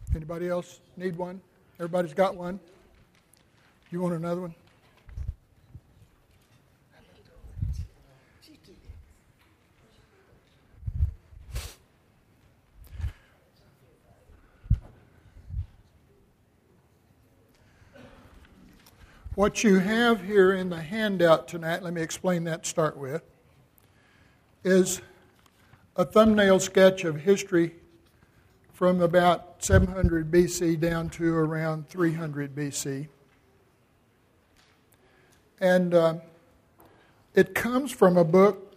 Anybody else need one? Everybody's got one? You want another one? What you have here in the handout tonight, let me explain that to start with, is a thumbnail sketch of history from about 700 BC down to around 300 BC. And it comes from a book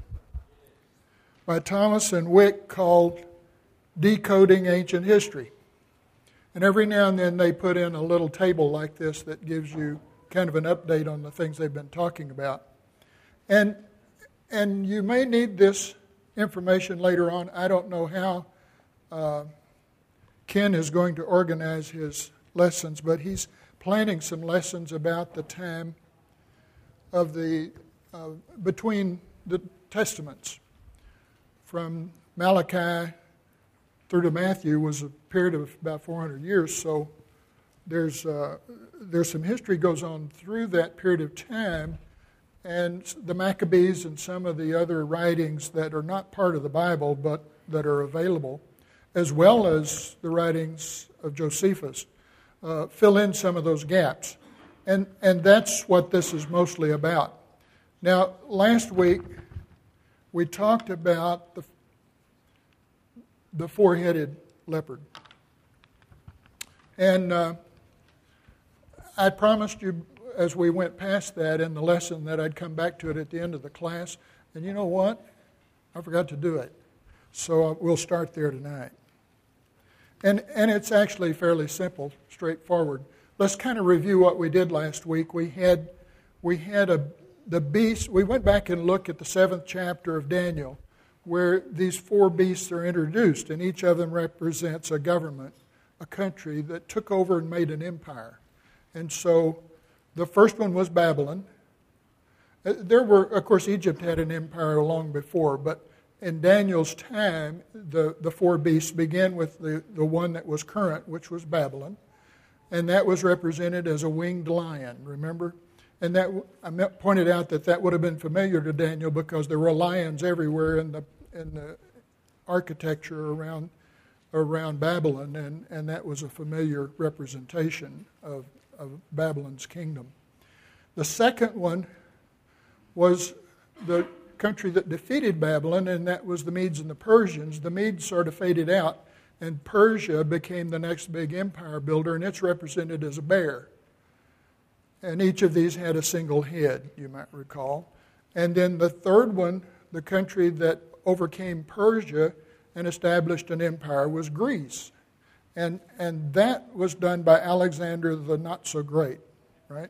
by Thomas and Wick called Decoding Ancient History. And every now and then they put in a little table like this that gives you kind of an update on the things they've been talking about. And you may need this information later on. I don't know how Ken is going to organize his lessons, but he's planning some lessons about the time of the between the Testaments. From Malachi through to Matthew was a period of about 400 years, so there's some history goes on through that period of time, and the Maccabees and some of the other writings that are not part of the Bible but that are available, as well as the writings of Josephus, fill in some of those gaps. And that's what this is mostly about. Now, last week we talked about the four-headed leopard. And I promised you as we went past that in the lesson that I'd come back to it at the end of the class. And you know what? I forgot to do it. So we'll start there tonight. And it's actually fairly simple, straightforward. Let's kind of review what we did last week. We had the beast. We went back and looked at the 7th chapter of Daniel, where these four beasts are introduced, and each of them represents a government, a country that took over and made an empire. And so the first one was Babylon. Of course, Egypt had an empire long before, but in Daniel's time, the four beasts began with the one that was current, which was Babylon. And that was represented as a winged lion, remember? And that I pointed out that would have been familiar to Daniel because there were lions everywhere in the architecture around Babylon, and that was a familiar representation of Babylon's kingdom. The second one was the country that defeated Babylon, and that was the Medes and the Persians. The Medes sort of faded out, and Persia became the next big empire builder, and it's represented as a bear. And each of these had a single head, you might recall. And then the third one, the country that overcame Persia and established an empire, was Greece. And that was done by Alexander the Not-So-Great, right?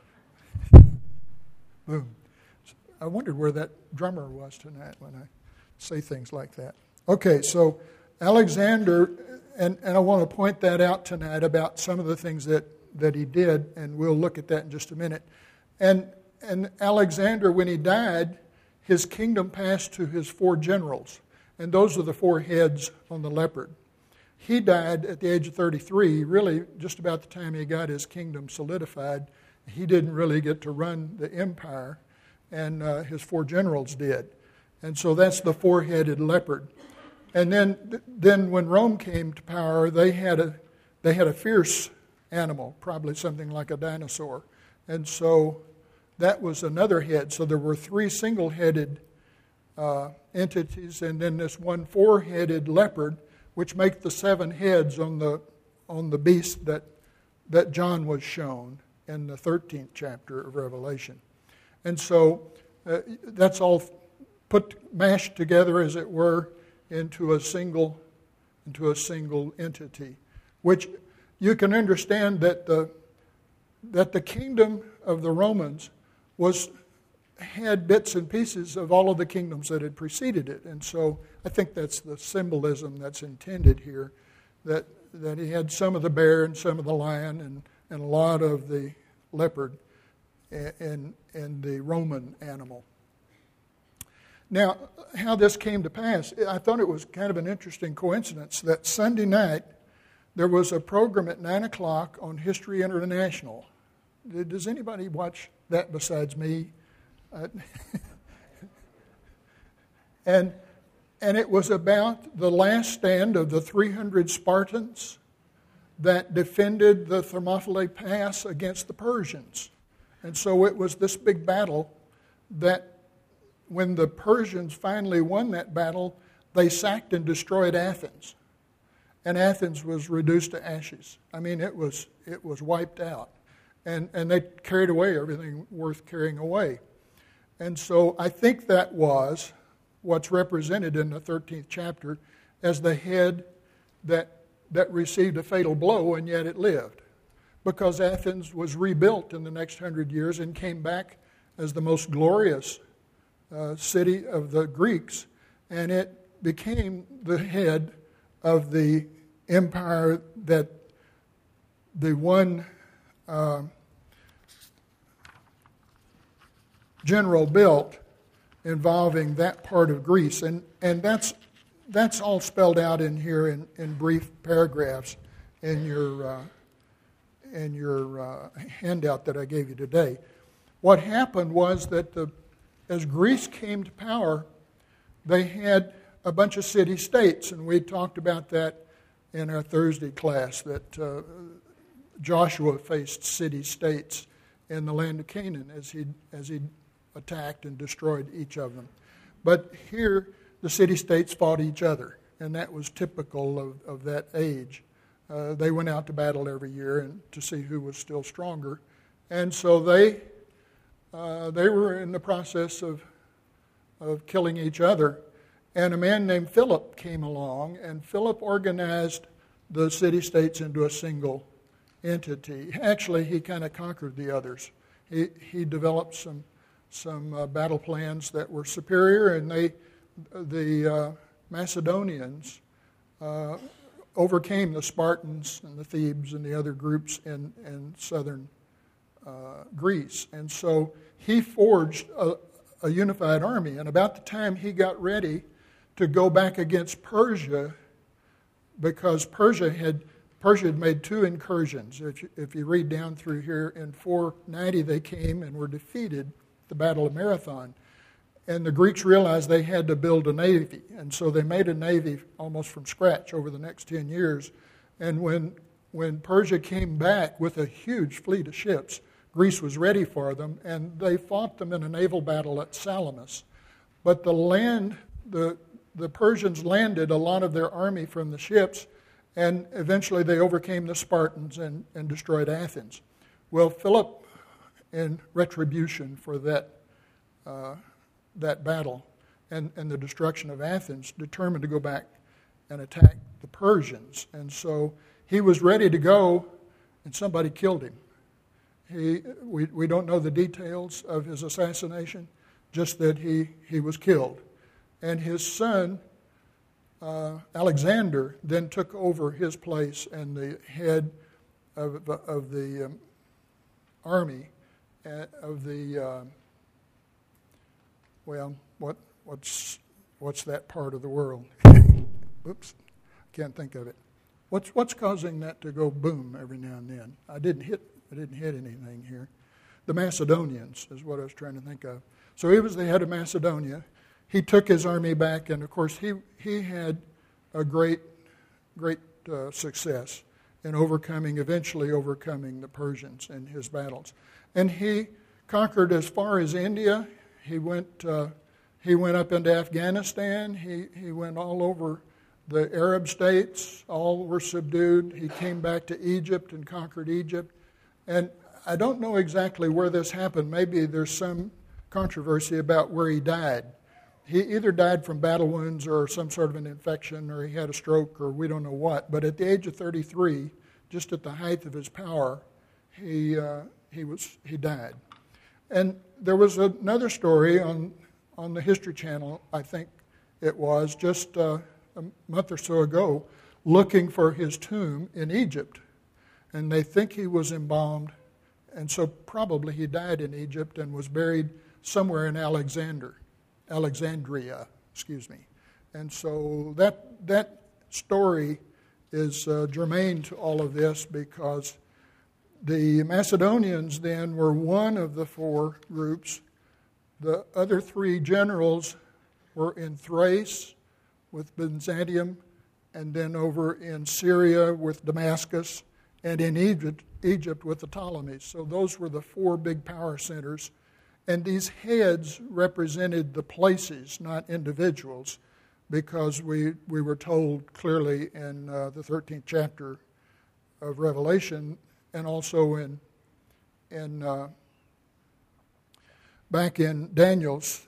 Boom. I wondered where that drummer was tonight when I say things like that. Okay, so Alexander, and I want to point that out tonight about some of the things that he did, and we'll look at that in just a minute. And Alexander, when he died, his kingdom passed to his four generals, and those are the four heads on the leopard. He died at the age of 33, really just about the time he got his kingdom solidified. He didn't really get to run the empire, and his four generals did. And so that's the four-headed leopard. And then when Rome came to power, they had a fierce animal, probably something like a dinosaur. And so that was another head. So there were three single-headed entities, and then this one four-headed leopard, which make the seven heads on the beast that John was shown in the 13th chapter of Revelation. And so that's all mashed together, as it were, into a single entity, which you can understand that the kingdom of the Romans had bits and pieces of all of the kingdoms that had preceded it. And so I think that's the symbolism that's intended here, that he had some of the bear and some of the lion and a lot of the leopard and the Roman animal. Now, how this came to pass, I thought it was kind of an interesting coincidence that Sunday night there was a program at 9 o'clock on History International. Does anybody watch that besides me? And it was about the last stand of the 300 Spartans that defended the Thermopylae Pass against the Persians. And so it was this big battle that when the Persians finally won that battle, they sacked and destroyed Athens. And Athens was reduced to ashes. I mean, it was wiped out. And they carried away everything worth carrying away. And so I think that was what's represented in the 13th chapter as the head that received a fatal blow, and yet it lived. Because Athens was rebuilt in the next 100 years and came back as the most glorious city of the Greeks, and it became the head of the empire that the one general built involving that part of Greece. And that's all spelled out in here in brief paragraphs in your handout that I gave you today. What happened was that as Greece came to power, they had a bunch of city-states, and we talked about that in our Thursday class, that Joshua faced city-states in the land of Canaan as he attacked and destroyed each of them. But here, the city-states fought each other, and that was typical of that age. They went out to battle every year and to see who was still stronger. And so they were in the process of killing each other. And a man named Philip came along, and Philip organized the city-states into a single entity. Actually, he kind of conquered the others. He developed some battle plans that were superior, and the Macedonians overcame the Spartans and the Thebes and the other groups in southern Greece. And so he forged a unified army. And about the time he got ready to go back against Persia, because Persia had made two incursions. If you read down through here, in 490 they came and were defeated at the Battle of Marathon. And the Greeks realized they had to build a navy. And so they made a navy almost from scratch over the next 10 years. And when Persia came back with a huge fleet of ships, Greece was ready for them, and they fought them in a naval battle at Salamis. But the Persians landed a lot of their army from the ships, and eventually they overcame the Spartans and destroyed Athens. Well, Philip, in retribution for that battle and the destruction of Athens, determined to go back and attack the Persians. And so he was ready to go, and somebody killed him. We don't know the details of his assassination, just that he was killed. And his son, Alexander, then took over his place, and the head of the army, of the, what's that part of the world? Oops, can't think of it. What's causing that to go boom every now and then? I didn't hit anything here. The Macedonians is what I was trying to think of. So he was the head of Macedonia. He took his army back, and of course he had a great success in eventually overcoming the Persians in his battles. And he conquered as far as India. He went up into Afghanistan. He went all over the Arab states. All were subdued. He came back to Egypt and conquered Egypt. And I don't know exactly where this happened. Maybe there's some controversy about where he died. He either died from battle wounds or some sort of an infection, or he had a stroke, or we don't know what. But at the age of 33, just at the height of his power, he died. And there was another story on the History Channel, I think it was, just a month or so ago, looking for his tomb in Egypt. And they think he was embalmed, and so probably he died in Egypt and was buried somewhere in Alexandria. And so that story germane to all of this, because the Macedonians then were one of the four groups. The other three generals were in Thrace with Byzantium, and then over in Syria with Damascus, and in Egypt with the Ptolemies. So those were the four big power centers. And these heads represented the places, not individuals, because we were told clearly in the 13th chapter of Revelation, and also in back in Daniel's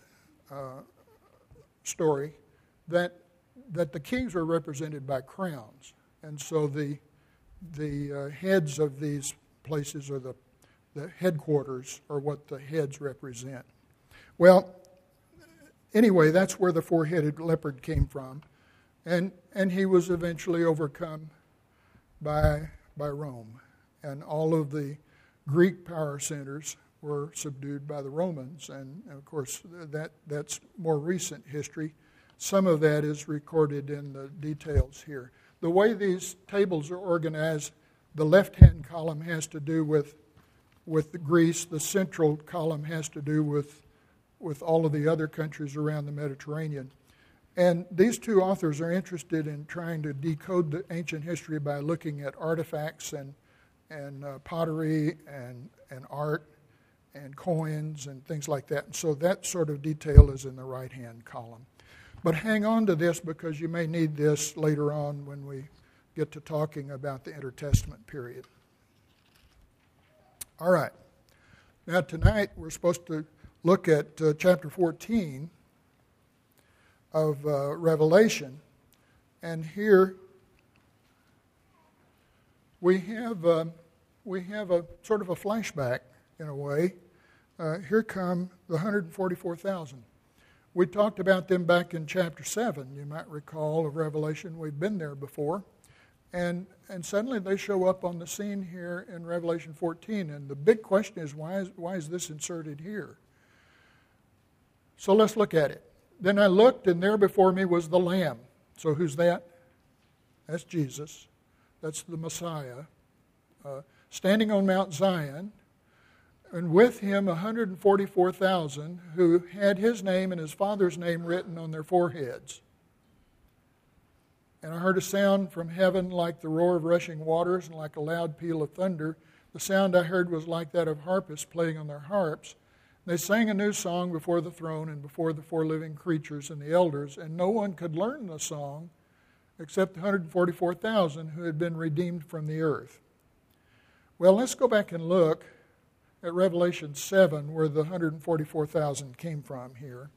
story, that the kings were represented by crowns. And so the heads of these places, or the headquarters, are what the heads represent. Well, anyway, that's where the four-headed leopard came from. And he was eventually overcome by Rome. And all of the Greek power centers were subdued by the Romans. And of course, that's more recent history. Some of that is recorded in the details here. The way these tables are organized, the left-hand column has to do with Greece. The central column has to do with all of the other countries around the Mediterranean. And these two authors are interested in trying to decode the ancient history by looking at artifacts and pottery and art and coins and things like that. And so that sort of detail is in the right-hand column. But hang on to this, because you may need this later on when we get to talking about the intertestament period. All right. Now tonight we're supposed to look at chapter 14 of Revelation. And here we have a sort of a flashback in a way. Here come the 144,000. We talked about them back in chapter 7, you might recall, of Revelation. We've been there before. And suddenly they show up on the scene here in Revelation 14. And the big question is, why is this inserted here? So let's look at it. Then I looked, and there before me was the Lamb. So who's that? That's Jesus. That's the Messiah. Standing on Mount Zion. And with him 144,000 who had his name and his Father's name written on their foreheads. And I heard a sound from heaven like the roar of rushing waters and like a loud peal of thunder. The sound I heard was like that of harpists playing on their harps. They sang a new song before the throne and before the four living creatures and the elders, and no one could learn the song except the 144,000 who had been redeemed from the earth. Well, let's go back and look at Revelation 7, where the 144,000 came from here.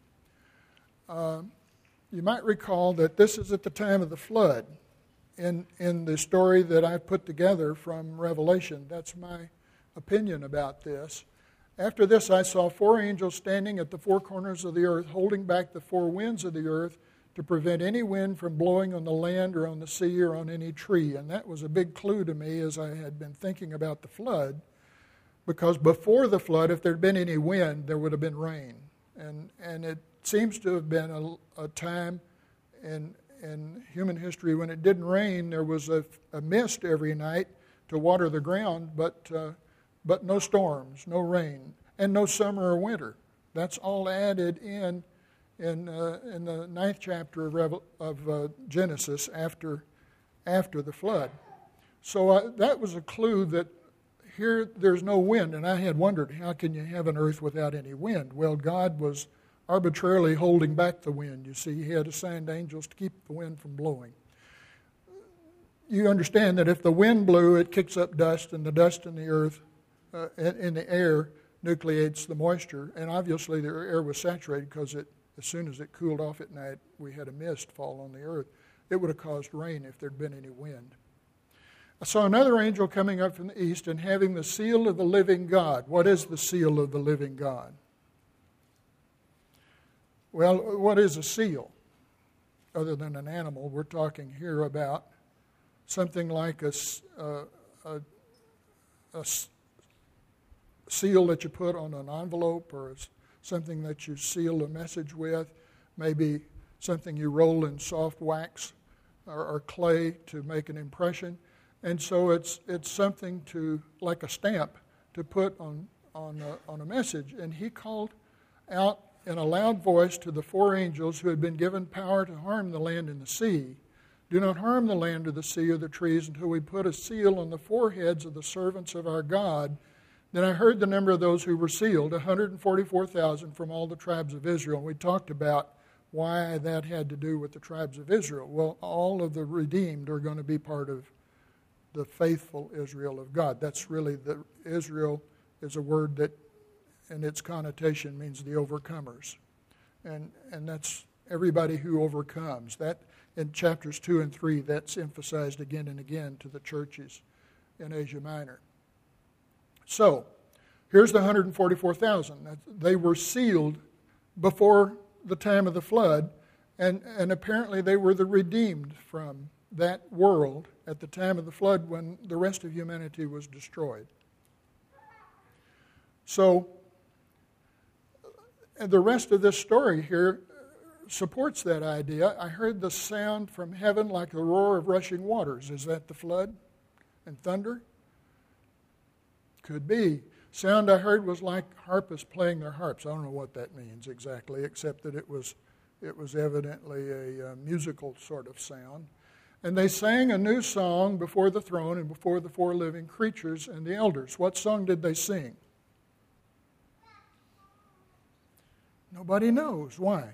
You might recall that this is at the time of the flood in the story that I've put together from Revelation. That's my opinion about this. After this, I saw four angels standing at the four corners of the earth, holding back the four winds of the earth to prevent any wind from blowing on the land or on the sea or on any tree. And that was a big clue to me as I had been thinking about the flood. Because before the flood, if there had been any wind, there would have been rain. And it seems to have been a time in human history when it didn't rain. There was a mist every night to water the ground, but no storms, no rain, and no summer or winter. That's all added in the 9th chapter of Genesis after the flood. So that was a clue that here there's no wind, and I had wondered, how can you have an earth without any wind? Well, God was arbitrarily holding back the wind. You see, he had assigned angels to keep the wind from blowing. You understand that if the wind blew, it kicks up dust, and the dust in the earth, in the air, nucleates the moisture, and obviously the air was saturated because as soon as it cooled off at night, we had a mist fall on the earth. It would have caused rain if there'd been any wind. I saw another angel coming up from the east and having the seal of the living God. What is the seal of the living God? Well, what is a seal? Other than an animal, we're talking here about something like a seal that you put on an envelope, or something that you seal a message with, maybe something you roll in soft wax or clay to make an impression. And so it's something to, like a stamp, to put on a message. And he called out in a loud voice to the four angels who had been given power to harm the land and the sea, "Do not harm the land or the sea or the trees until we put a seal on the foreheads of the servants of our God." Then I heard the number of those who were sealed, 144,000 from all the tribes of Israel. And we talked about why that had to do with the tribes of Israel. Well, all of the redeemed are going to be part of the faithful Israel of God. That's really Israel is a word that in its connotation means the overcomers. And that's everybody who overcomes. That in chapters 2 and 3, that's emphasized again and again to the churches in Asia Minor. So, here's the 144,000. They were sealed before the time of the flood, and apparently they were the redeemed from that world at the time of the flood when the rest of humanity was destroyed. So, and the rest of this story here supports that idea. I heard the sound from heaven like the roar of rushing waters. Is that the flood and thunder? Could be. Sound I heard was like harpists playing their harps. I don't know what that means exactly, except that it was evidently a musical sort of sound. And they sang a new song before the throne and before the four living creatures and the elders. What song did they sing? Nobody knows. Why?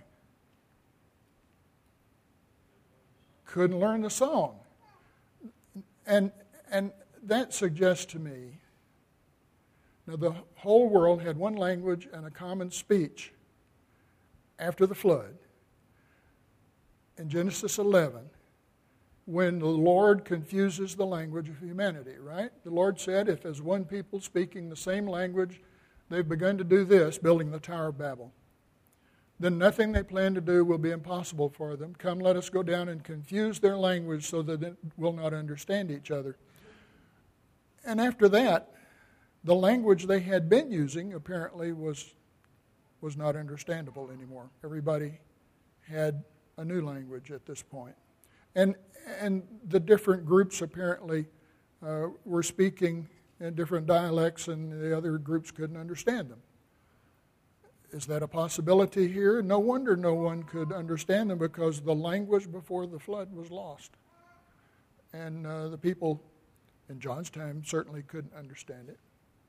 Couldn't learn the song. And that suggests to me, now the whole world had one language and a common speech after the flood. In Genesis 11, when the Lord confuses the language of humanity, right? The Lord said, if as one people speaking the same language, they've begun to do this, building the Tower of Babel, then nothing they plan to do will be impossible for them. Come, let us go down and confuse their language so that it will not understand each other. And after that, the language they had been using apparently was not understandable anymore. Everybody had a new language at this point. And the different groups apparently were speaking in different dialects, and the other groups couldn't understand them. Is that a possibility here? No wonder no one could understand them, because the language before the flood was lost. And the people in John's time certainly couldn't understand it.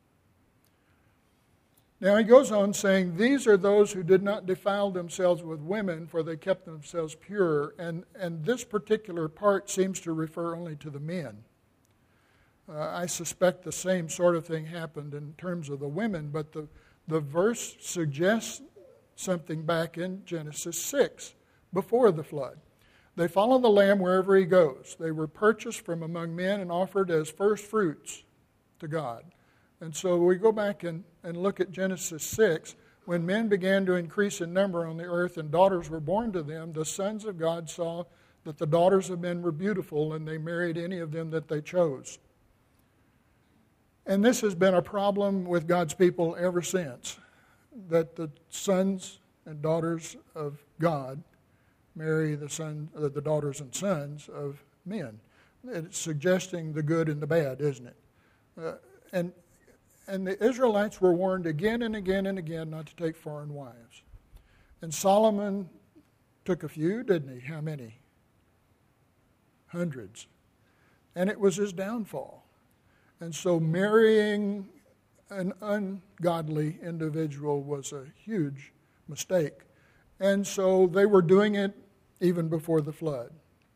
Now he goes on saying, these are those who did not defile themselves with women, for they kept themselves pure. And this particular part seems to refer only to the men. I suspect the same sort of thing happened in terms of the women, but the verse suggests something back in Genesis 6, before the flood. They follow the Lamb wherever he goes. They were purchased from among men and offered as first fruits to God. And so we go back and look at Genesis 6. When men began to increase in number on the earth and daughters were born to them, the sons of God saw that the daughters of men were beautiful, and they married any of them that they chose. And this has been a problem with God's people ever since, that the sons and daughters of God marry the daughters and sons of men. It's suggesting the good and the bad, isn't it? And the Israelites were warned again and again and again not to take foreign wives. And Solomon took a few, didn't he? How many? Hundreds. And it was his downfall. And so marrying an ungodly individual was a huge mistake. And so they were doing it even before the flood.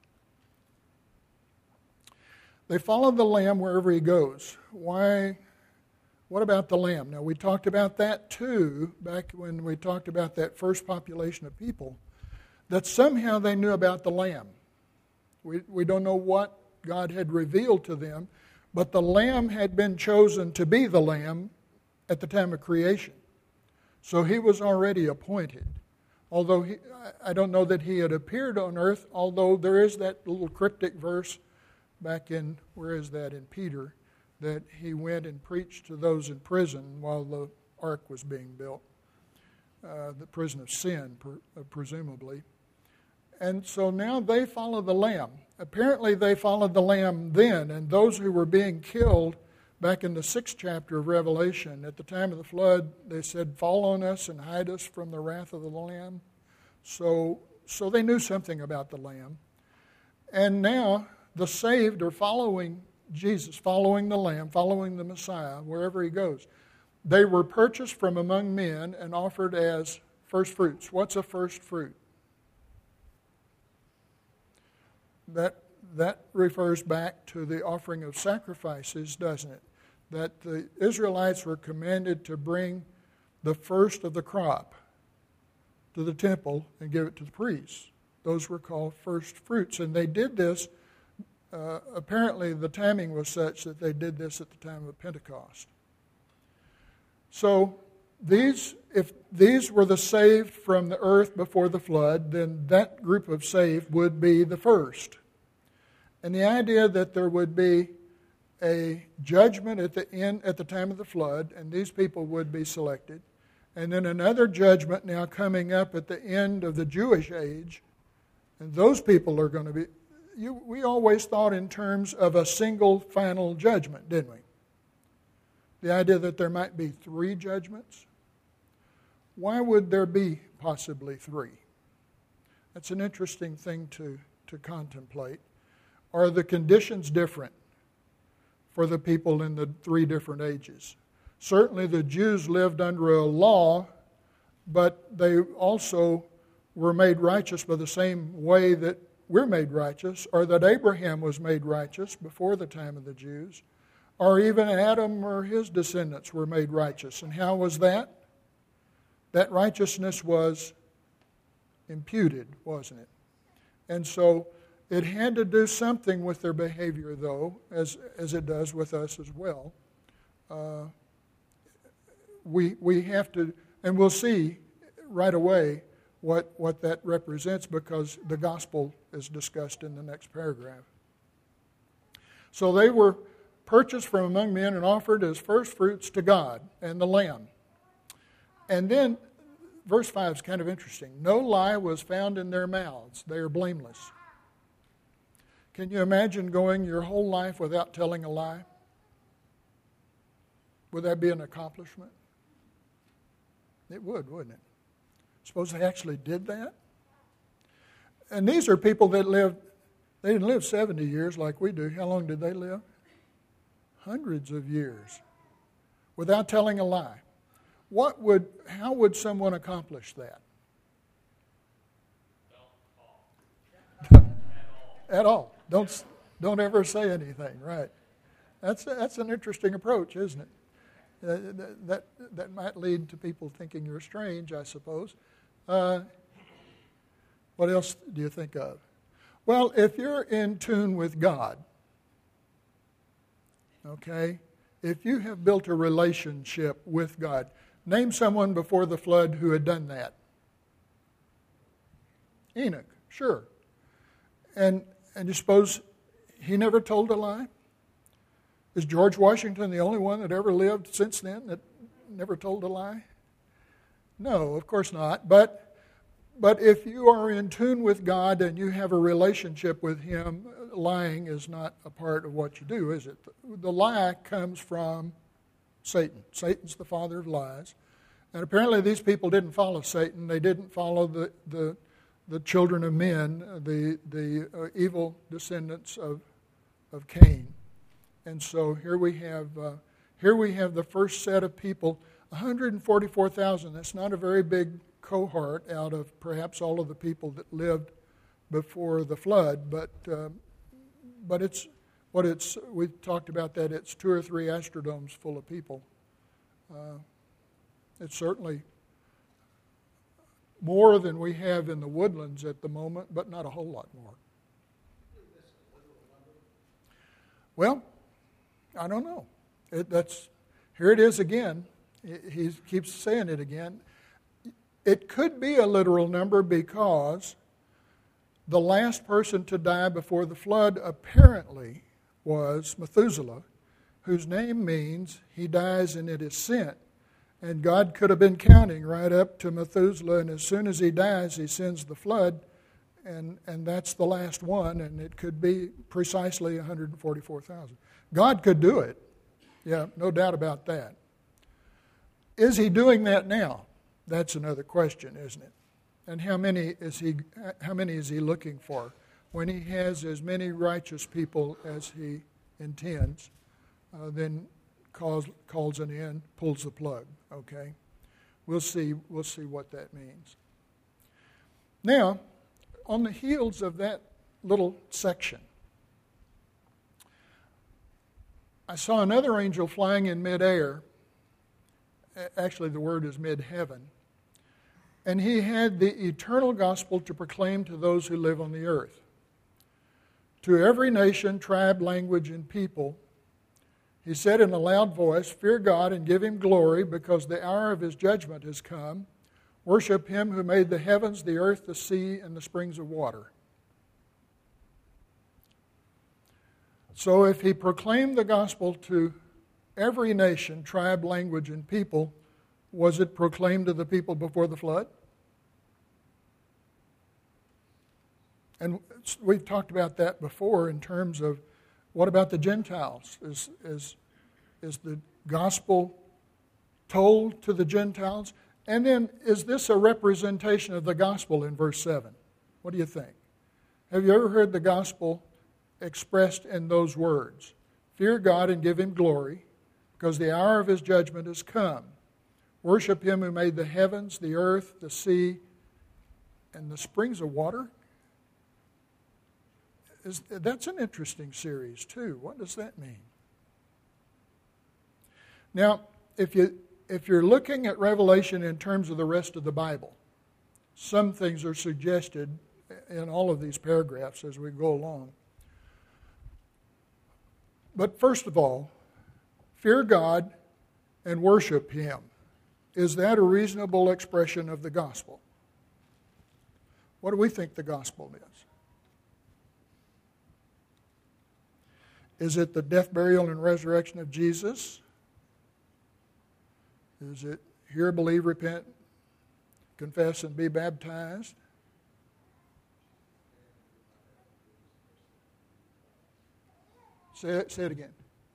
They follow the Lamb wherever he goes. Why? What about the Lamb? Now, we talked about that too, back when we talked about that first population of people, that somehow they knew about the Lamb. We don't know what God had revealed to them, but the Lamb had been chosen to be the Lamb at the time of creation. So he was already appointed. Although I don't know that he had appeared on earth, although there is that little cryptic verse back in, where is that, in Peter, that he went and preached to those in prison while the ark was being built, the prison of sin, presumably. And so now they follow the Lamb. Apparently they followed the Lamb then, and those who were being killed back in the 6th chapter of Revelation, at the time of the flood, they said, "Fall on us and hide us from the wrath of the Lamb." So they knew something about the Lamb. And now the saved are following Jesus, following the Lamb, following the Messiah, wherever he goes. They were purchased from among men and offered as first fruits. What's a first fruit? That refers back to the offering of sacrifices, doesn't it? That the Israelites were commanded to bring the first of the crop to the temple and give it to the priests. Those were called first fruits. And they did this, apparently the timing was such that they did this at the time of Pentecost. So if these were the saved from the earth before the flood, then that group of saved would be the first. And the idea that there would be a judgment at the time of the flood, and these people would be selected, and then another judgment now coming up at the end of the Jewish age, and those people are going to be. We always thought in terms of a single final judgment, didn't we? The idea that there might be 3 judgments. Why would there be possibly 3? That's an interesting thing to contemplate. Are the conditions different for the people in the 3 different ages? Certainly the Jews lived under a law, but they also were made righteous by the same way that we're made righteous, or that Abraham was made righteous before the time of the Jews, or even Adam or his descendants were made righteous. And how was that? That righteousness was imputed, wasn't it? And so it had to do something with their behavior, though, as it does with us as well. We have to, and we'll see right away what that represents, because the gospel is discussed in the next paragraph. So they were purchased from among men and offered as first fruits to God and the Lamb. And then verse 5 is kind of interesting. No lie was found in their mouths. They are blameless. Can you imagine going your whole life without telling a lie? Would that be an accomplishment? It would, wouldn't it? Suppose they actually did that? And these are people that they didn't live 70 years like we do. How long did they live? Hundreds of years without telling a lie. How would someone accomplish that? At all. Don't ever say anything, right? That's an interesting approach, isn't it? That might lead to people thinking you're strange, I suppose. What else do you think of? Well, if you're in tune with God, okay, if you have built a relationship with God, name someone before the flood who had done that. Enoch, sure. And you suppose he never told a lie? Is George Washington the only one that ever lived since then that never told a lie? No, of course not. But if you are in tune with God and you have a relationship with Him, lying is not a part of what you do, is it? The lie comes from Satan. Satan's the father of lies. And apparently these people didn't follow Satan. They didn't follow the children of men, the evil descendants of Cain. And so here we have the first set of people, 144,000. That's not a very big cohort out of perhaps all of the people that lived before the flood, but we talked about that. It's 2 or 3 Astrodomes full of people. It's certainly more than we have in the Woodlands at the moment, but not a whole lot more. Well, I don't know. Here it is again. He keeps saying it again. It could be a literal number because the last person to die before the flood apparently was Methuselah, whose name means he dies and it is sent. And God could have been counting right up to Methuselah, and as soon as he dies, he sends the flood, and that's the last one, and it could be precisely 144,000. God could do it. Yeah, no doubt about that. Is he doing that now? That's another question, isn't it? And how many is he looking for? When he has as many righteous people as he intends, then calls an end, pulls the plug. Okay, we'll see what that means. Now, on the heels of that little section, I saw another angel flying in midair. Actually, the word is mid-heaven. And he had the eternal gospel to proclaim to those who live on the earth. To every nation, tribe, language, and people, he said in a loud voice, "Fear God and give him glory, because the hour of his judgment has come. Worship him who made the heavens, the earth, the sea, and the springs of water." So if he proclaimed the gospel to every nation, tribe, language, and people, was it proclaimed to the people before the flood? And we've talked about that before in terms of what about the Gentiles? Is the gospel told to the Gentiles? And then is this a representation of the gospel in verse 7? What do you think? Have you ever heard the gospel expressed in those words? Fear God and give him glory, because the hour of his judgment has come. Worship him who made the heavens, the earth, the sea, and the springs of water. That's an interesting series too. What does that mean? Now, if you're looking at Revelation in terms of the rest of the Bible, some things are suggested in all of these paragraphs as we go along. But first of all, fear God and worship him. Is that a reasonable expression of the gospel? What do we think the gospel is? Is it the death, burial, and resurrection of Jesus? Is it hear, believe, repent, confess, and be baptized? Say it again.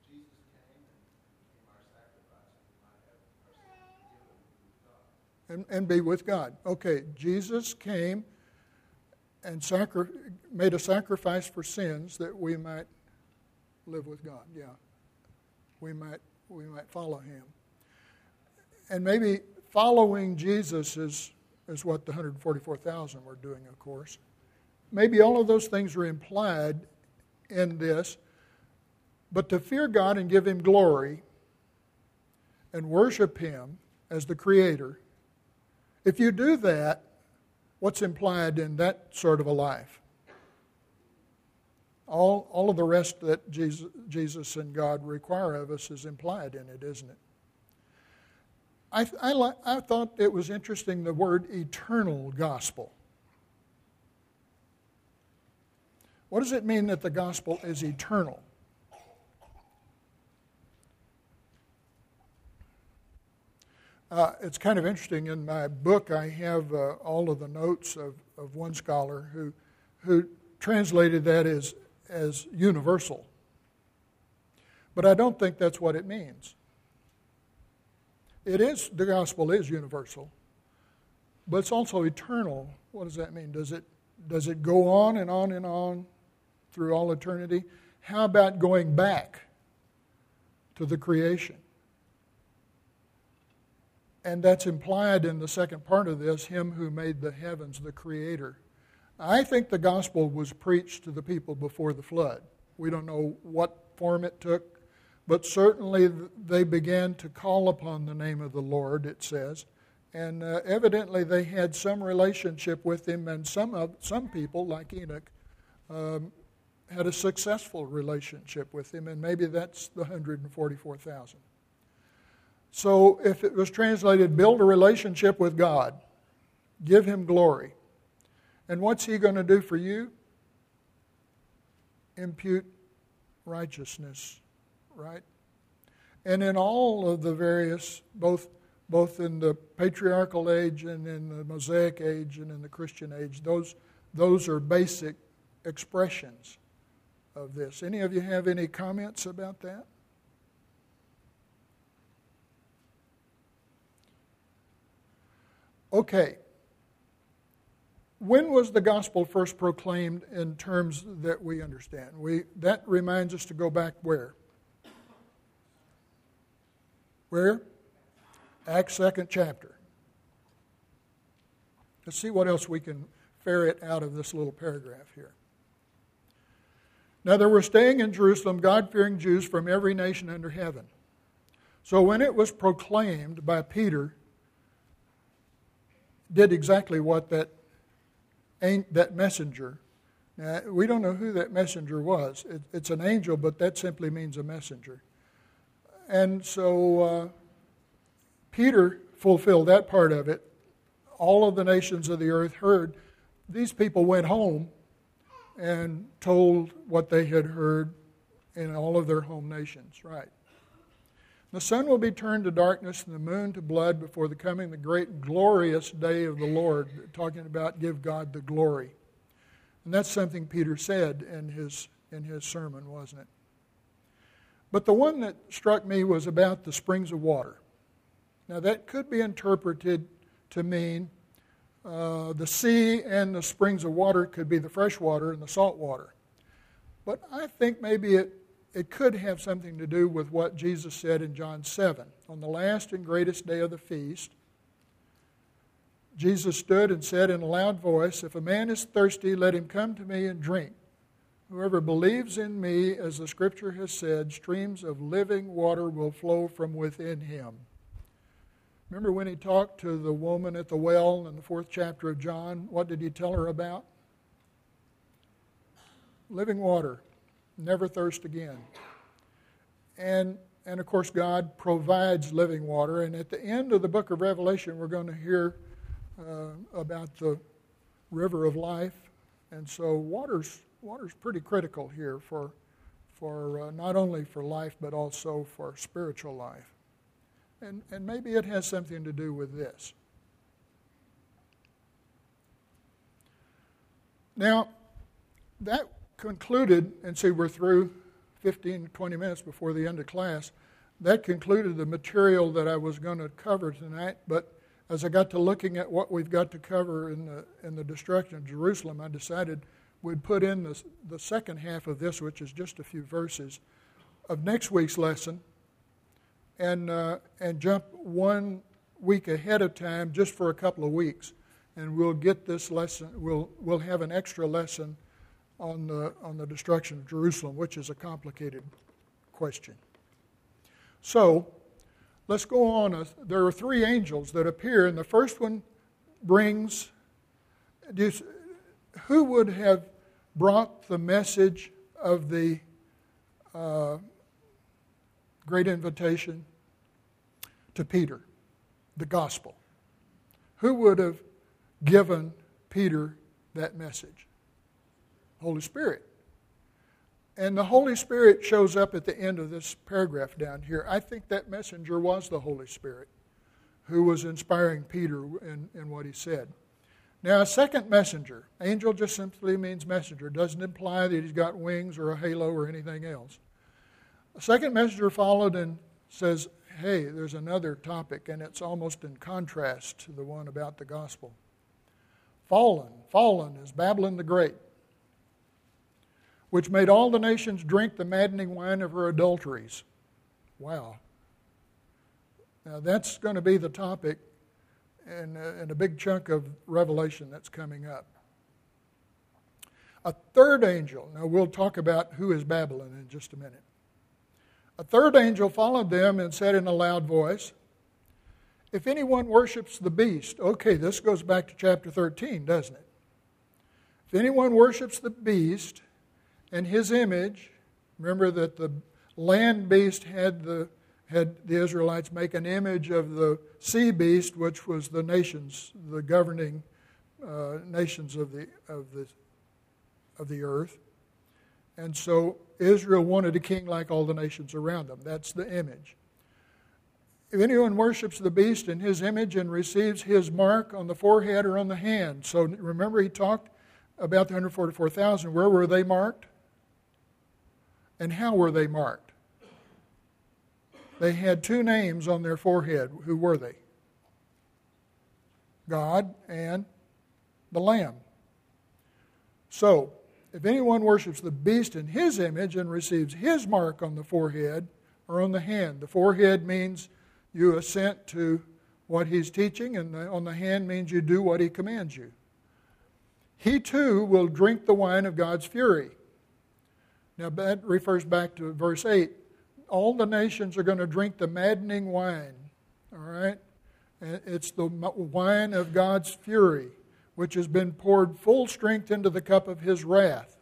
And be with God. Okay, Jesus came and made a sacrifice for sins that we might live with God. Yeah, we might follow him. And maybe following Jesus is what the 144,000 were doing, of course. Maybe all of those things are implied in this. But to fear God and give him glory and worship him as the Creator, if you do that, what's implied in that sort of a life? All of the rest that Jesus and God require of us is implied in it, isn't it? I thought it was interesting, the word eternal gospel. What does it mean that the gospel is eternal? It's kind of interesting. In my book, I have all of the notes of one scholar who translated that as universal. But I don't think that's what it means. The gospel is universal, but it's also eternal. What does that mean? Does it go on and on and on through all eternity? How about going back to the creation? And that's implied in the second part of this, him who made the heavens, the Creator. I think the gospel was preached to the people before the flood. We don't know what form it took, but certainly they began to call upon the name of the Lord, it says. And evidently they had some relationship with him, and some people, like Enoch, had a successful relationship with him, and maybe that's the 144,000. So if it was translated, build a relationship with God, give him glory. And what's he going to do for you? Impute righteousness, right? And in all of the various, both in the patriarchal age and in the Mosaic age and in the Christian age, those those are basic expressions of this. Any of you have any comments about that? Okay. When was the gospel first proclaimed in terms that we understand? That reminds us to go back where? Where? Acts 2nd chapter. Let's see what else we can ferret out of this little paragraph here. Now there were staying in Jerusalem God-fearing Jews from every nation under heaven. So when it was proclaimed by Peter, did exactly what that messenger. Now, we don't know who that messenger was. It's an angel, but that simply means a messenger. And so Peter fulfilled that part of it. All of the nations of the earth heard. These people went home and told what they had heard in all of their home nations. Right. The sun will be turned to darkness and the moon to blood before the coming the great and glorious day of the Lord. Talking about give God the glory. And that's something Peter said in his sermon, wasn't it? But the one that struck me was about the springs of water. Now that could be interpreted to mean the sea and the springs of water could be the fresh water and the salt water. But I think maybe it could have something to do with what Jesus said in John 7. On the last and greatest day of the feast, Jesus stood and said in a loud voice, "If a man is thirsty, let him come to me and drink. Whoever believes in me, as the Scripture has said, streams of living water will flow from within him." Remember when he talked to the woman at the well in the 4th chapter of John? What did he tell her about? Living water. Never thirst again. And of course, God provides living water. And at the end of the book of Revelation, we're going to hear about the river of life. And so water's pretty critical here for not only for life, but also for spiritual life. And maybe it has something to do with this. Now, that concluded, and see we're through 15, 20 minutes before the end of class. That concluded the material that I was going to cover tonight, but as I got to looking at what we've got to cover in the destruction of Jerusalem, I decided we'd put in the second half of this, which is just a few verses, of next week's lesson, and jump 1 week ahead of time just for a couple of weeks. And we'll get this lesson, we'll have an extra lesson on the destruction of Jerusalem, which is a complicated question. So, let's go on. There are 3 angels that appear, and the first one brings... Who would have brought the message of the great invitation to Peter, the gospel? Who would have given Peter that message? Holy Spirit. And the Holy Spirit shows up at the end of this paragraph down here. I think that messenger was the Holy Spirit who was inspiring Peter in what he said. Now, a second messenger. Angel just simply means messenger. It doesn't imply that he's got wings or a halo or anything else. A second messenger followed and says, hey, there's another topic, and it's almost in contrast to the one about the gospel. Fallen is Babylon the Great, which made all the nations drink the maddening wine of her adulteries. Wow. Now that's going to be the topic and a big chunk of Revelation that's coming up. A third angel, now we'll talk about who is Babylon in just a minute. A third angel followed them and said in a loud voice, if anyone worships the beast, okay, this goes back to chapter 13, doesn't it? If anyone worships the beast and his image, remember that the land beast had the Israelites make an image of the sea beast, which was the nations, the governing nations of the earth. And so Israel wanted a king like all the nations around them. That's the image. If anyone worships the beast in his image and receives his mark on the forehead or on the hand. So remember he talked about the 144,000, where were they marked? And how were they marked? They had two names on their forehead. Who were they? God and the Lamb. So, if anyone worships the beast in his image and receives his mark on the forehead or on the hand, the forehead means you assent to what he's teaching, and on the hand means you do what he commands you. He too will drink the wine of God's fury. Now that refers back to verse 8. All the nations are going to drink the maddening wine. All right? And it's the wine of God's fury, which has been poured full strength into the cup of his wrath.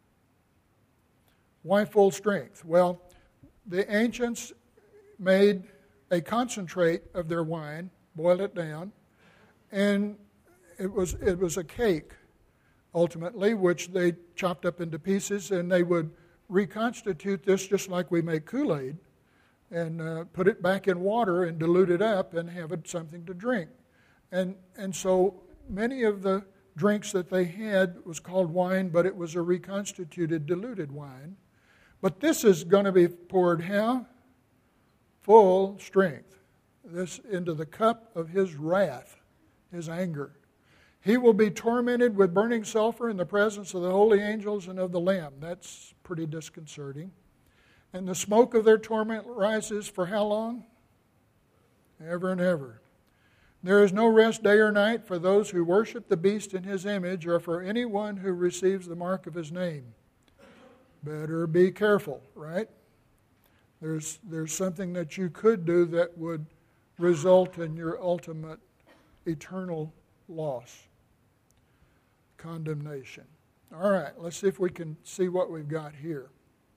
Why full strength? Well, the ancients made a concentrate of their wine, boiled it down, and it was a cake, ultimately, which they chopped up into pieces, and they would reconstitute this just like we make Kool-Aid, and put it back in water and dilute it up and have it something to drink. And so many of the drinks that they had was called wine, but it was a reconstituted, diluted wine. But this is going to be poured how? Full strength. This into the cup of his wrath, his anger. He will be tormented with burning sulfur in the presence of the holy angels and of the Lamb. That's pretty disconcerting. And the smoke of their torment rises for how long? Ever and ever. There is no rest day or night for those who worship the beast in his image or for anyone who receives the mark of his name. Better be careful, right? There's something that you could do that would result in your ultimate eternal loss, condemnation. All right, let's see if we can see what we've got here.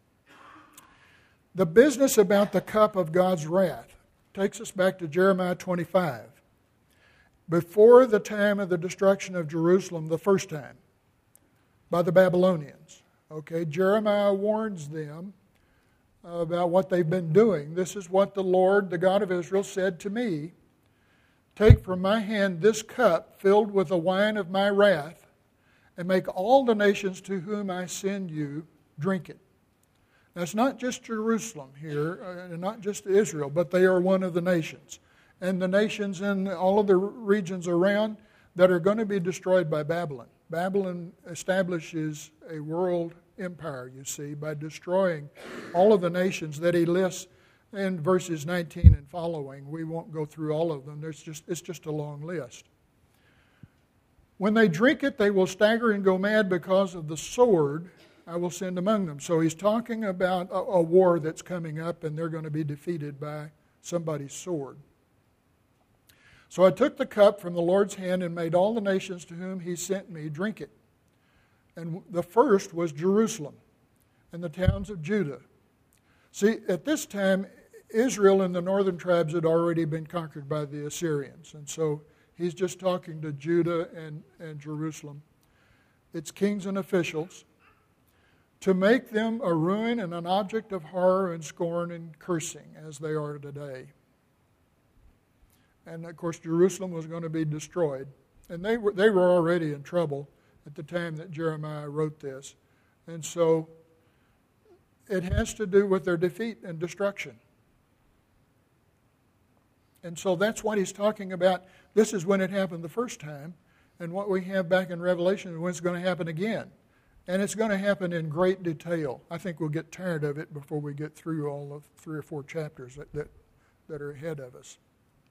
The business about the cup of God's wrath takes us back to Jeremiah 25. Before the time of the destruction of Jerusalem the first time by the Babylonians. Okay, Jeremiah warns them about what they've been doing. This is what the Lord, the God of Israel, said to me. Take from my hand this cup filled with the wine of my wrath, and make all the nations to whom I send you drink it. Now, it's not just Jerusalem here, not just Israel, but they are one of the nations. And the nations in all of the regions around that are going to be destroyed by Babylon. Babylon establishes a world empire, you see, by destroying all of the nations that he lists in verses 19 and following. We won't go through all of them. It's just a long list. When they drink it, they will stagger and go mad because of the sword I will send among them. So he's talking about a war that's coming up, and they're going to be defeated by somebody's sword. So I took the cup from the Lord's hand and made all the nations to whom he sent me drink it. And the first was Jerusalem and the towns of Judah. See, at this time, Israel and the northern tribes had already been conquered by the Assyrians. And so he's just talking to Judah and Jerusalem, its kings and officials, to make them a ruin and an object of horror and scorn and cursing as they are today. And of course, Jerusalem was going to be destroyed. And they were already in trouble at the time that Jeremiah wrote this. And so it has to do with their defeat and destruction. And so that's what he's talking about. This is when it happened the first time. And what we have back in Revelation is when it's going to happen again. And it's going to happen in great detail. I think we'll get tired of it before we get through all of 3 or 4 chapters that are ahead of us.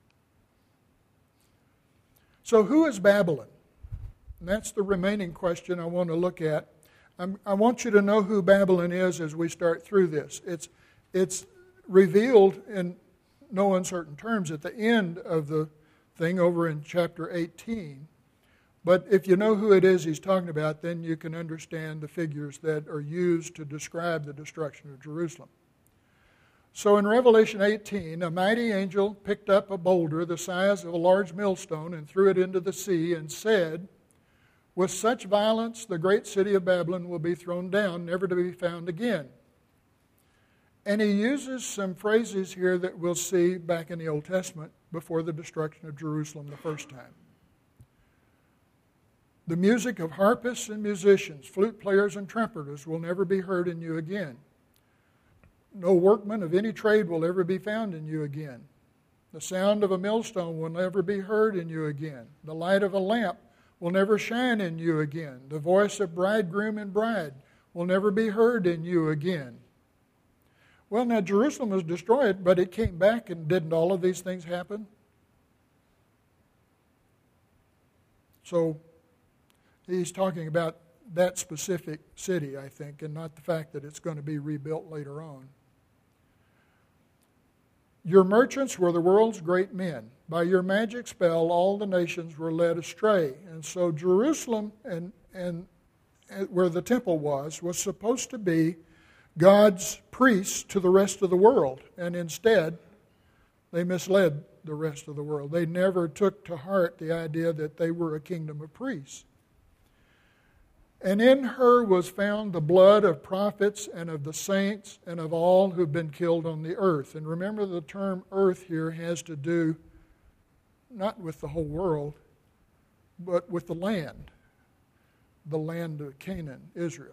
So who is Babylon? And that's the remaining question I want to look at. I want you to know who Babylon is as we start through this. It's revealed in no uncertain terms at the end of the thing over in chapter 18. But if you know who it is he's talking about, then you can understand the figures that are used to describe the destruction of Jerusalem. So in Revelation 18, a mighty angel picked up a boulder the size of a large millstone and threw it into the sea and said, with such violence the great city of Babylon will be thrown down, never to be found again. And he uses some phrases here that we'll see back in the Old Testament before the destruction of Jerusalem the first time. The music of harpists and musicians, flute players and trumpeters will never be heard in you again. No workman of any trade will ever be found in you again. The sound of a millstone will never be heard in you again. The light of a lamp will never shine in you again. The voice of bridegroom and bride will never be heard in you again. Well, now Jerusalem was destroyed, but it came back, and didn't all of these things happen? So he's talking about that specific city, I think, and not the fact that it's going to be rebuilt later on. Your merchants were the world's great men. By your magic spell, all the nations were led astray. And so Jerusalem and where the temple was supposed to be God's priests to the rest of the world. And instead, they misled the rest of the world. They never took to heart the idea that they were a kingdom of priests. And in her was found the blood of prophets and of the saints and of all who've been killed on the earth. And remember, the term earth here has to do not with the whole world, but with the land of Canaan, Israel.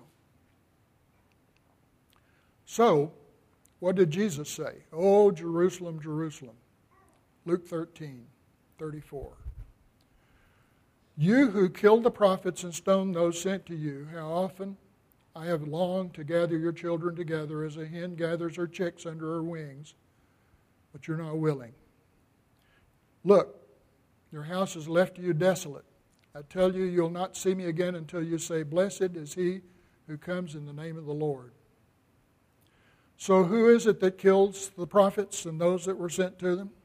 So, what did Jesus say? Oh, Jerusalem, Jerusalem. Luke 13:34. You who killed the prophets and stoned those sent to you, how often I have longed to gather your children together as a hen gathers her chicks under her wings, but you're not willing. Look, your house is left to you desolate. I tell you, you'll not see me again until you say, blessed is he who comes in the name of the Lord. So who is it that kills the prophets and those that were sent to them?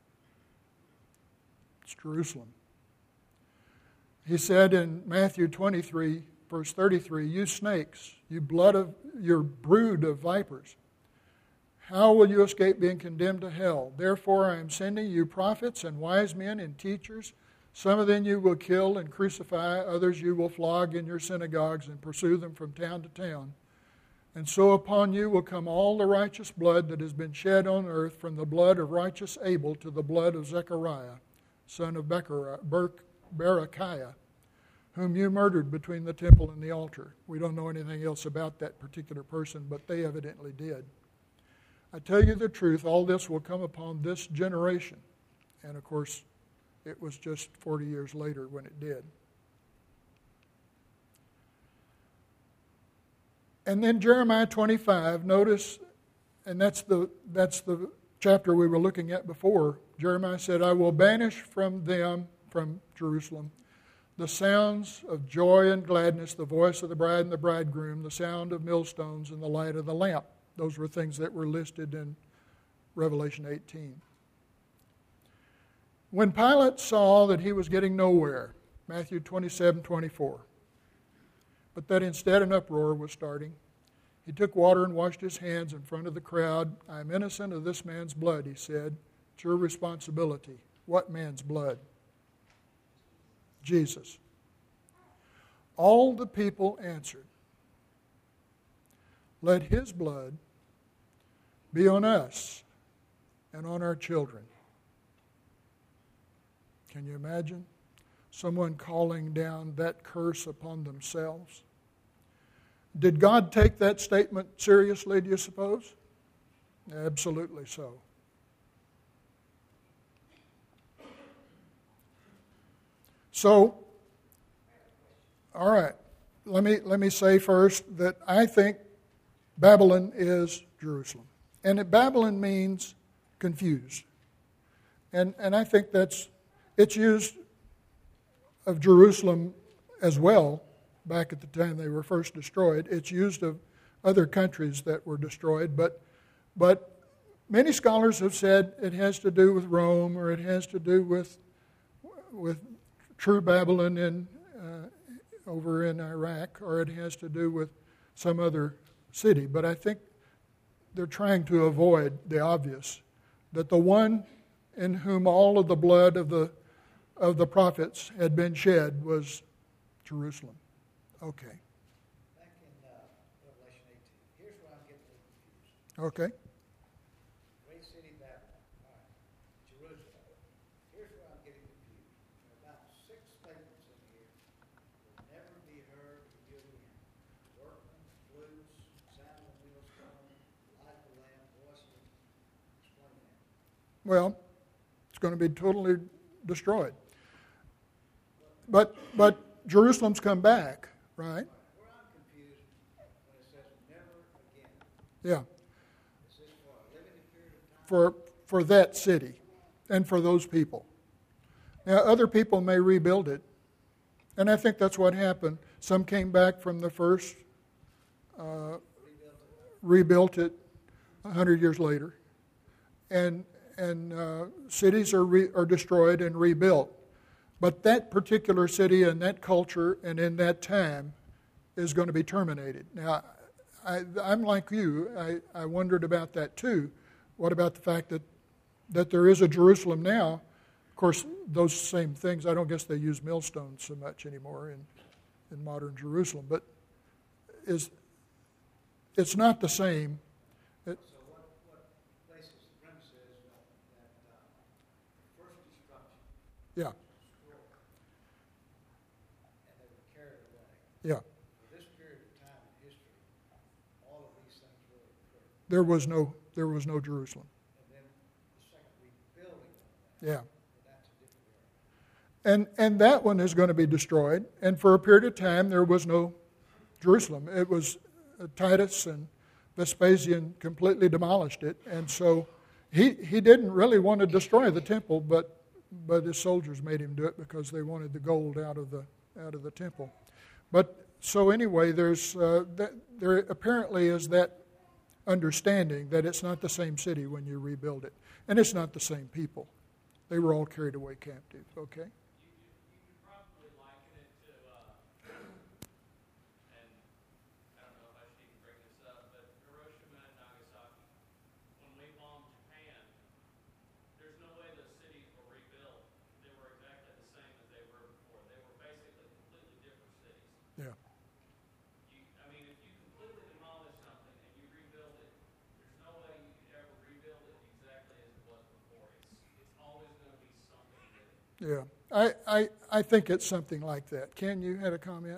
It's Jerusalem. He said in Matthew 23, verse 33, you snakes, your brood of vipers, how will you escape being condemned to hell? Therefore I am sending you prophets and wise men and teachers. Some of them you will kill and crucify, others you will flog in your synagogues and pursue them from town to town. And so upon you will come all the righteous blood that has been shed on earth, from the blood of righteous Abel to the blood of Zechariah, son of Berechiah, whom you murdered between the temple and the altar. We don't know anything else about that particular person, but they evidently did. I tell you the truth, all this will come upon this generation. And of course, it was just 40 years later when it did. And then Jeremiah 25, notice, and that's the chapter we were looking at before. Jeremiah said, I will banish from them, from Jerusalem, the sounds of joy and gladness, the voice of the bride and the bridegroom, the sound of millstones and the light of the lamp. Those were things that were listed in Revelation 18. When Pilate saw that he was getting nowhere, Matthew 27:24, but that instead an uproar was starting, he took water and washed his hands in front of the crowd. I am innocent of this man's blood, he said. It's your responsibility. What man's blood? Jesus. All the people answered, let his blood be on us and on our children. Can you imagine someone calling down that curse upon themselves? Did God take that statement seriously, do you suppose? Absolutely so. So, all right, let me say first that I think Babylon is Jerusalem. And Babylon means confused. And I think it's used of Jerusalem as well, back at the time they were first destroyed. It's used of other countries that were destroyed, but many scholars have said it has to do with Rome, or it has to do with true Babylon over in Iraq, or it has to do with some other city. But I think they're trying to avoid the obvious, that the one in whom all of the blood of the prophets had been shed was Jerusalem. Okay. Back in Revelation 18, here's where I'm getting a little confused. Okay. Great city Babylon. All right. Jerusalem. Here's where I'm getting confused. There are about 6 statements in here well, it's going to be totally destroyed. But Jerusalem's come back, right? Where I'm confused when it says never again. Yeah. Is this for a limited period of time? For that city and for those people. Now, other people may rebuild it. And I think that's what happened. Some came back from the first, rebuilt it 100 years later. And cities are destroyed and rebuilt. But that particular city and that culture and in that time is going to be terminated. Now, I'm like you. I wondered about that too. What about the fact that there is a Jerusalem now? Of course, those same things, I don't guess they use millstones so much anymore in modern Jerusalem. But it's not the same. So what places the premise is that the first destruction, Yeah, and they were carried away. yeah. For this period of time in history, all of these things really occurred. There was no Jerusalem. And then the second rebuilding of that, Yeah. that's a different area. And that one is going to be destroyed. And for a period of time, there was no Jerusalem. It was Titus and Vespasian completely demolished it. And so he didn't really want to destroy the temple, but his soldiers made him do it because they wanted the gold out of the temple. But so anyway, there apparently is that understanding that it's not the same city when you rebuild it. And it's not the same people. They were all carried away captive, okay? You could probably liken it to, and I don't know if I should even bring this up, but Hiroshima and Nagasaki. When we bombed Japan, there's no way those cities were rebuilt. They were exactly the same as they were before. They were basically completely different cities. Yeah. If you completely demolish something and you rebuild it, there's no way you could ever rebuild it exactly as it was before. It's always going to be something new. Yeah. I think it's something like that. Ken, you had a comment?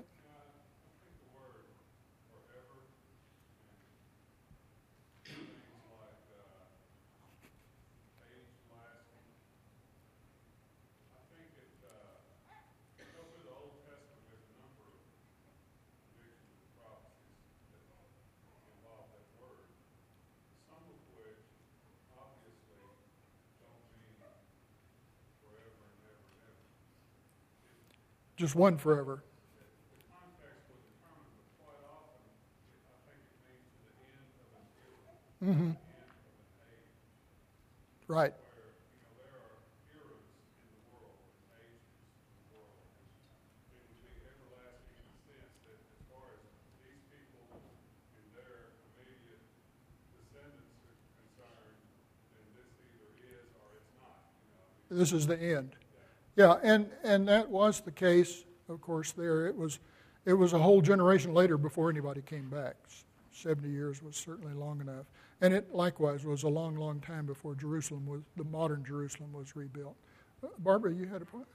Just one forever. The context will determine, but quite often, I think it means to the end of an era, Mm-hmm. the end of an age, Right. where, there are eras in the world, and ages in the world. It would be everlasting in the sense that as far as these people and their immediate descendants are concerned, then this either is or it's not. This is the end. Yeah, and that was the case, of course, there. It was a whole generation later before anybody came back. 70 years was certainly long enough. And it likewise was a long, long time before the modern Jerusalem was rebuilt. Barbara, you had a point?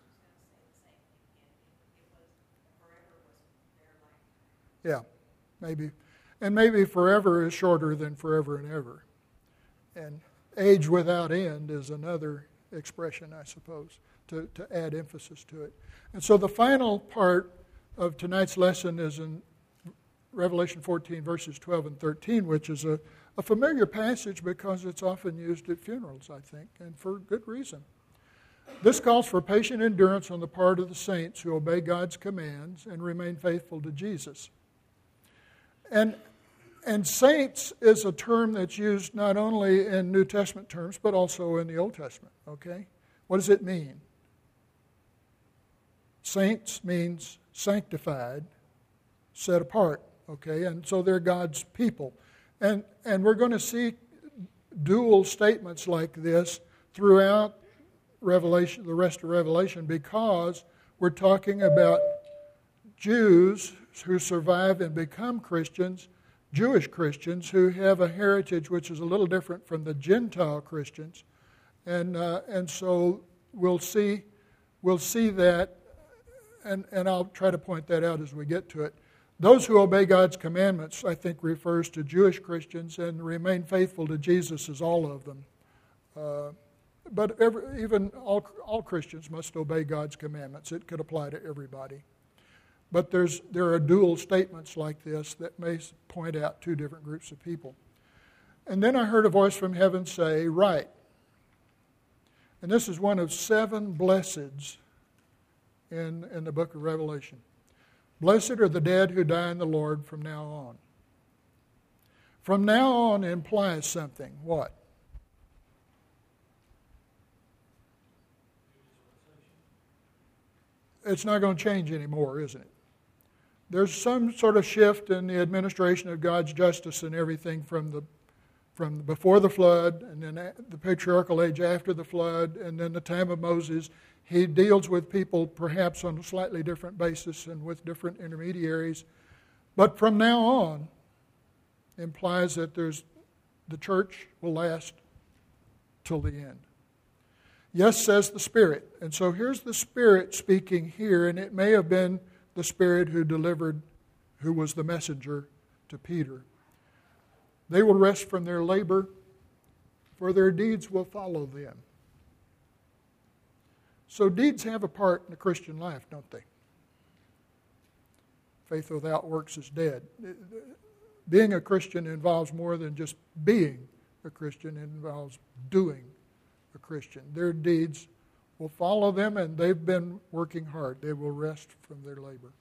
Yeah, maybe. And maybe forever is shorter than forever and ever. And age without end is another expression, I suppose, to add emphasis to it. And so the final part of tonight's lesson is in Revelation 14, verses 12 and 13, which is a familiar passage because it's often used at funerals, I think, and for good reason. This calls for patient endurance on the part of the saints who obey God's commands and remain faithful to Jesus. And saints is a term that's used not only in New Testament terms, but also in the Old Testament, okay? What does it mean? Saints means sanctified, set apart, okay? And so they're God's people. And we're going to see dual statements like this throughout Revelation, the rest of Revelation, because we're talking about Jews who survive and become Christians, Jewish Christians who have a heritage which is a little different from the Gentile Christians. And so we'll see that, and I'll try to point that out as we get to it. Those who obey God's commandments, I think, refers to Jewish Christians, and remain faithful to Jesus as all of them. But even all Christians must obey God's commandments. It could apply to everybody. But there are dual statements like this that may point out two different groups of people. And then I heard a voice from heaven say, "Write." And this is one of 7 blesseds in the book of Revelation. Blessed are the dead who die in the Lord from now on. From now on implies something. What? It's not going to change anymore, isn't it? There's some sort of shift in the administration of God's justice and everything from before the flood, and then the patriarchal age after the flood, and then the time of Moses. He deals with people perhaps on a slightly different basis and with different intermediaries. But from now on implies that the church will last till the end. Yes, says the Spirit. And so here's the Spirit speaking here, and it may have been the Spirit who was the messenger to Peter. They will rest from their labor, for their deeds will follow them. So deeds have a part in the Christian life, don't they? Faith without works is dead. Being a Christian involves more than just being a Christian. It involves doing a Christian. Their deeds will follow them, and they've been working hard. They will rest from their labor.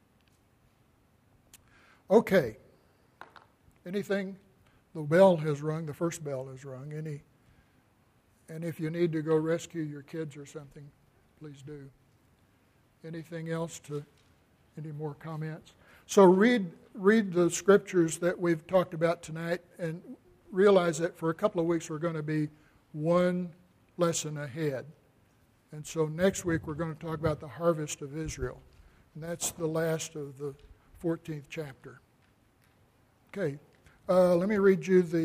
Okay. Anything? The bell has rung. The first bell has rung. And if you need to go rescue your kids or something, please do. Anything else? Any more comments? So read the scriptures that we've talked about tonight, and realize that for a couple of weeks we're going to be one lesson ahead. And so next week we're going to talk about the harvest of Israel. And that's the last of the 14th chapter. Okay, let me read you the